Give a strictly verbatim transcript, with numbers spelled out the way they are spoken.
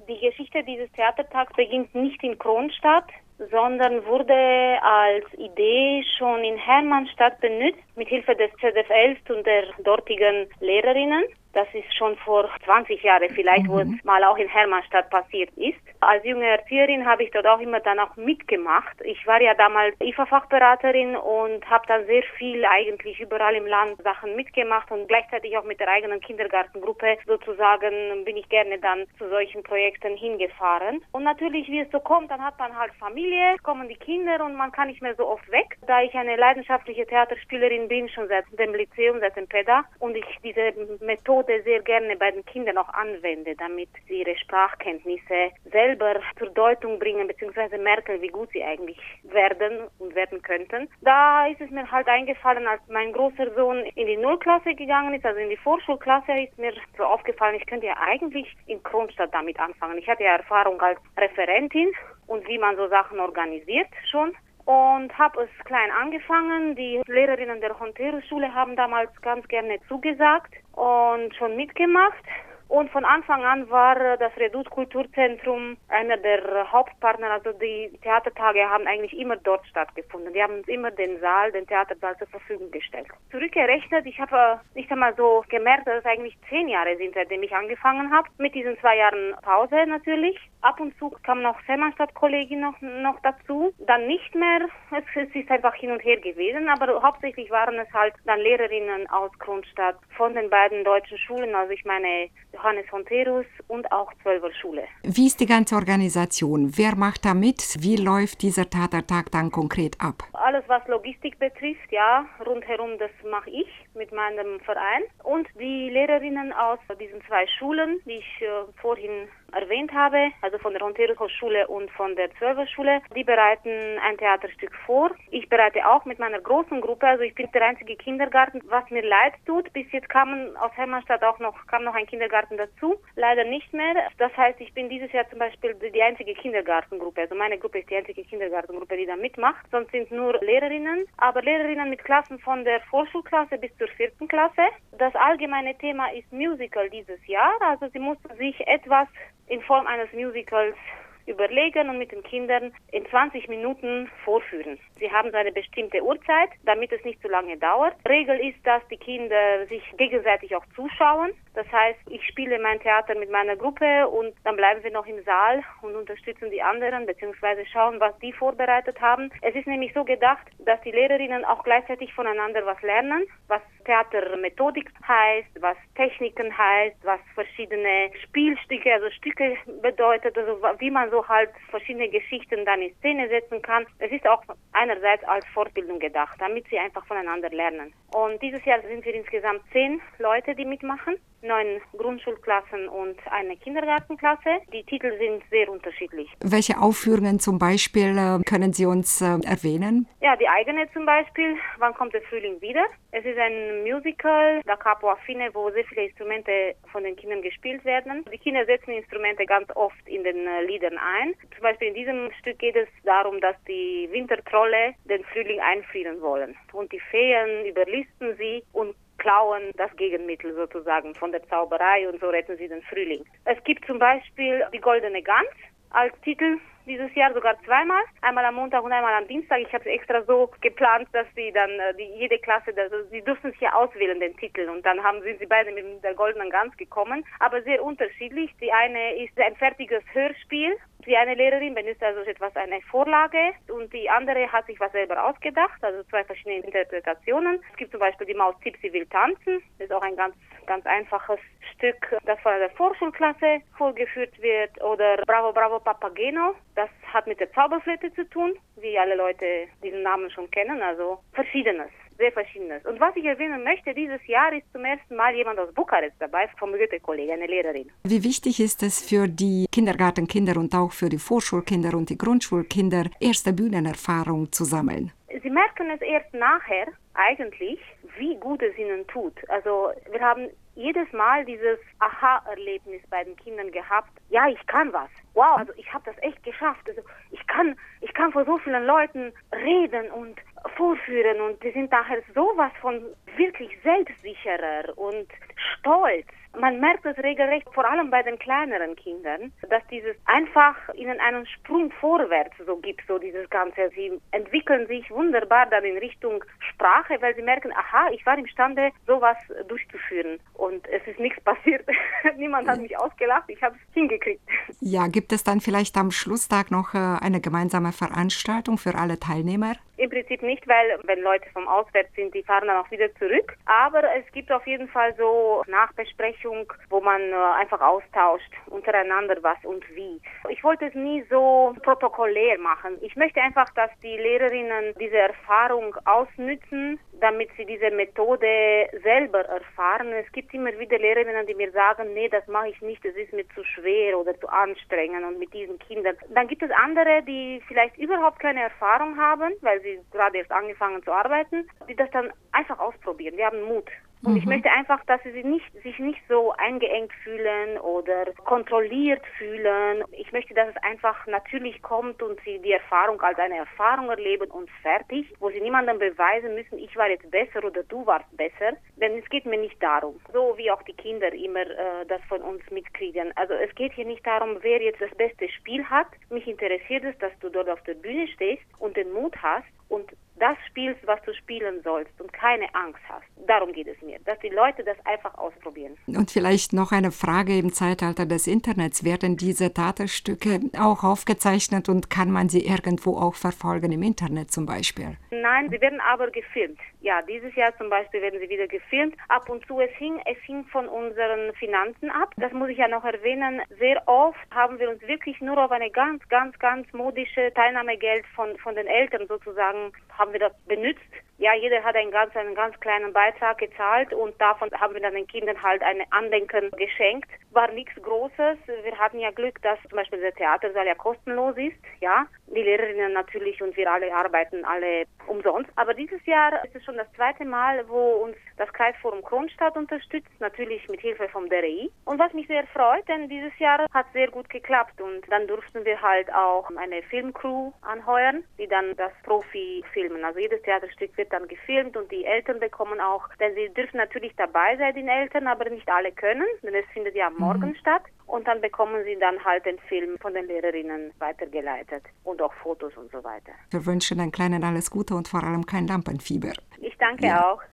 Die Geschichte dieses Theatertags beginnt nicht in Kronstadt, sondern wurde als Idee schon in Hermannstadt benutzt, mit Hilfe des Z F L und der dortigen Lehrerinnen. Das ist schon vor zwanzig Jahren vielleicht, mhm. wo es mal auch in Hermannstadt passiert ist. Als junge Erzieherin habe ich dort auch immer dann auch mitgemacht. Ich war ja damals I F A-Fachberaterin und habe dann sehr viel eigentlich überall im Land Sachen mitgemacht und gleichzeitig auch mit der eigenen Kindergartengruppe sozusagen bin ich gerne dann zu solchen Projekten hingefahren. Und natürlich, wie es so kommt, dann hat man halt Familie, kommen die Kinder und man kann nicht mehr so oft weg. Da ich eine leidenschaftliche Theaterspielerin bin, schon seit dem Lyzeum, seit dem P E D A und ich diese Methode sehr gerne bei den Kindern auch anwende, damit sie ihre Sprachkenntnisse selber zur Deutung bringen bzw. merken, wie gut sie eigentlich werden und werden könnten. Da ist es mir halt eingefallen, als mein großer Sohn in die Nullklasse gegangen ist, also in die Vorschulklasse, ist mir so aufgefallen, ich könnte ja eigentlich in Kronstadt damit anfangen. Ich hatte ja Erfahrung als Referentin und wie man so Sachen organisiert schon. Und habe es klein angefangen. Die Lehrerinnen der Honterus-Schule haben damals ganz gerne zugesagt und schon mitgemacht. Und von Anfang an war das Redoute Kulturzentrum einer der Hauptpartner, also die Theatertage haben eigentlich immer dort stattgefunden. Die haben uns immer den Saal, den Theatersaal zur Verfügung gestellt. Zurückgerechnet, ich habe nicht einmal so gemerkt, dass es eigentlich zehn Jahre sind, seitdem ich angefangen habe. Mit diesen zwei Jahren Pause natürlich. Ab und zu kam noch Hermannstadt-Kollegin noch, noch dazu. Dann nicht mehr. Es, es ist einfach hin und her gewesen. Aber hauptsächlich waren es halt dann Lehrerinnen aus Kronstadt von den beiden deutschen Schulen. Also ich meine Johannes Honterus und auch Zwölfer Schule. Wie ist die ganze Organisation? Wer macht da mit? Wie läuft dieser Theatertag dann konkret ab? Alles, was Logistik betrifft, ja, rundherum, das mache ich mit meinem Verein. Und die Lehrerinnen aus diesen zwei Schulen, die ich äh, vorhin erwähnt habe, also von der Honterus-Schule und von der Zwölfer Schule, die bereiten ein Theaterstück vor. Ich bereite auch mit meiner großen Gruppe, also ich bin der einzige Kindergarten, was mir leid tut. Bis jetzt kamen aus Hermannstadt auch noch, kam noch ein Kindergarten dazu, leider nicht mehr. Das heißt, ich bin dieses Jahr zum Beispiel die einzige Kindergartengruppe, also meine Gruppe ist die einzige Kindergartengruppe, die da mitmacht, sonst sind nur Lehrerinnen, aber Lehrerinnen mit Klassen von der Vorschulklasse bis zur vierten Klasse. Das allgemeine Thema ist Musical dieses Jahr, also sie mussten sich etwas in Form eines Musicals überlegen und mit den Kindern in zwanzig Minuten vorführen. Sie haben so eine bestimmte Uhrzeit, damit es nicht zu lange dauert. Regel ist, dass die Kinder sich gegenseitig auch zuschauen. Das heißt, ich spiele mein Theater mit meiner Gruppe und dann bleiben wir noch im Saal und unterstützen die anderen bzw. schauen, was die vorbereitet haben. Es ist nämlich so gedacht, dass die Lehrerinnen auch gleichzeitig voneinander was lernen, was Theatermethodik heißt, was Techniken heißt, was verschiedene Spielstücke, also Stücke bedeutet, also wie man so halt verschiedene Geschichten dann in Szene setzen kann. Es ist auch einerseits als Fortbildung gedacht, damit sie einfach voneinander lernen. Und dieses Jahr sind wir insgesamt zehn Leute, die mitmachen. Neun Grundschulklassen und eine Kindergartenklasse. Die Titel sind sehr unterschiedlich. Welche Aufführungen zum Beispiel äh, können Sie uns äh, erwähnen? Ja, die eigene zum Beispiel, Wann kommt der Frühling wieder? Es ist ein Musical, da capo affine, wo sehr viele Instrumente von den Kindern gespielt werden. Die Kinder setzen Instrumente ganz oft in den äh, Liedern ein. Zum Beispiel in diesem Stück geht es darum, dass die Wintertrolle den Frühling einfrieren wollen. Und die Feen überlisten sie und klauen das Gegenmittel sozusagen von der Zauberei und so retten sie den Frühling. Es gibt zum Beispiel die Goldene Gans als Titel dieses Jahr, sogar zweimal. Einmal am Montag und einmal am Dienstag. Ich habe es extra so geplant, dass sie dann, die, jede Klasse, also sie durften sich ja auswählen, den Titel. Und dann haben, sind sie beide mit der Goldenen Gans gekommen. Aber sehr unterschiedlich. Die eine ist ein fertiges Hörspiel. Die eine Lehrerin benutzt also etwas, eine Vorlage, und die andere hat sich was selber ausgedacht, also zwei verschiedene Interpretationen. Es gibt zum Beispiel die Maus Zipsi will tanzen, das ist auch ein ganz, ganz einfaches Stück, das von der Vorschulklasse vorgeführt wird, oder Bravo, Bravo, Papageno, das hat mit der Zauberflöte zu tun, wie alle Leute diesen Namen schon kennen, also Verschiedenes. Sehr Verschiedenes. Und was ich erwähnen möchte, dieses Jahr ist zum ersten Mal jemand aus Bukarest dabei, vom Goethe-Kolleg, eine Lehrerin. Wie wichtig ist es für die Kindergartenkinder und auch für die Vorschulkinder und die Grundschulkinder, erste Bühnenerfahrung zu sammeln? Sie merken es erst nachher, eigentlich, wie gut es ihnen tut. Also wir haben jedes Mal dieses Aha-Erlebnis bei den Kindern gehabt. Ja, ich kann was. Wow, also ich habe das echt geschafft. Also ich kann, ich kann vor so vielen Leuten reden und vorführen, und die sind daher sowas von wirklich selbstsicherer und stolz. Man merkt es regelrecht, vor allem bei den kleineren Kindern, dass dieses einfach ihnen einen Sprung vorwärts so gibt, so dieses Ganze. Sie entwickeln sich wunderbar dann in Richtung Sprache, weil sie merken, aha, ich war imstande, sowas durchzuführen. Und es ist nichts passiert. Niemand hat mich ausgelacht, ich habe es hingekriegt. Ja, gibt es dann vielleicht am Schlusstag noch eine gemeinsame Veranstaltung für alle Teilnehmer? Im Prinzip nicht, weil wenn Leute vom Auswärts sind, die fahren dann auch wieder zurück. Aber es gibt auf jeden Fall so Nachbesprechung, wo man einfach austauscht untereinander was und wie. Ich wollte es nie so protokollär machen. Ich möchte einfach, dass die Lehrerinnen diese Erfahrung ausnützen, damit sie diese Methode selber erfahren. Es gibt immer wieder Lehrerinnen, die mir sagen, nee, das mache ich nicht, das ist mir zu schwer oder zu anstrengend und mit diesen Kindern. Dann gibt es andere, die vielleicht überhaupt keine Erfahrung haben, weil sie gerade erst angefangen zu arbeiten, die das dann einfach ausprobieren. Die haben Mut. Und mhm. ich möchte einfach, dass sie sich nicht, sich nicht so eingeengt fühlen oder kontrolliert fühlen. Ich möchte, dass es einfach natürlich kommt und sie die Erfahrung als eine Erfahrung erleben und fertig, wo sie niemandem beweisen müssen, ich war jetzt besser oder du warst besser. Denn es geht mir nicht darum, so wie auch die Kinder immer äh, das von uns mitkriegen. Also es geht hier nicht darum, wer jetzt das beste Spiel hat. Mich interessiert es, dass du dort auf der Bühne stehst und den Mut hast und das spielst, was du spielen sollst und keine Angst hast. Darum geht es mir, dass die Leute das einfach ausprobieren. Und vielleicht noch eine Frage: Im Zeitalter des Internets werden diese Theaterstücke auch aufgezeichnet und kann man sie irgendwo auch verfolgen, im Internet zum Beispiel? Nein, sie werden aber gefilmt. Ja, dieses Jahr zum Beispiel werden sie wieder gefilmt. Ab und zu, es hing, es hing von unseren Finanzen ab. Das muss ich ja noch erwähnen. Sehr oft haben wir uns wirklich nur auf eine ganz, ganz, ganz modische Teilnahmegeld von, von den Eltern sozusagen, haben wir das benutzt. Ja, jeder hat einen ganz, einen ganz kleinen Beitrag gezahlt und davon haben wir dann den Kindern halt ein Andenken geschenkt. War nichts Großes. Wir hatten ja Glück, dass zum Beispiel der Theatersaal ja kostenlos ist, ja. Die Lehrerinnen natürlich und wir alle arbeiten alle umsonst. Aber dieses Jahr ist es schon das zweite Mal, wo uns das Kreisforum Kronstadt unterstützt, natürlich mit Hilfe vom D R I. Und was mich sehr freut, denn dieses Jahr hat sehr gut geklappt und dann durften wir halt auch eine Filmcrew anheuern, die dann das Profi filmen. Also jedes Theaterstück wird dann gefilmt und die Eltern bekommen auch, denn sie dürfen natürlich dabei sein, die Eltern, aber nicht alle können, denn es findet ja am Morgen mhm. statt. Und dann bekommen sie dann halt den Film von den Lehrerinnen weitergeleitet und auch Fotos und so weiter. Wir wünschen den Kleinen alles Gute und vor allem kein Lampenfieber. Ich danke ja. auch.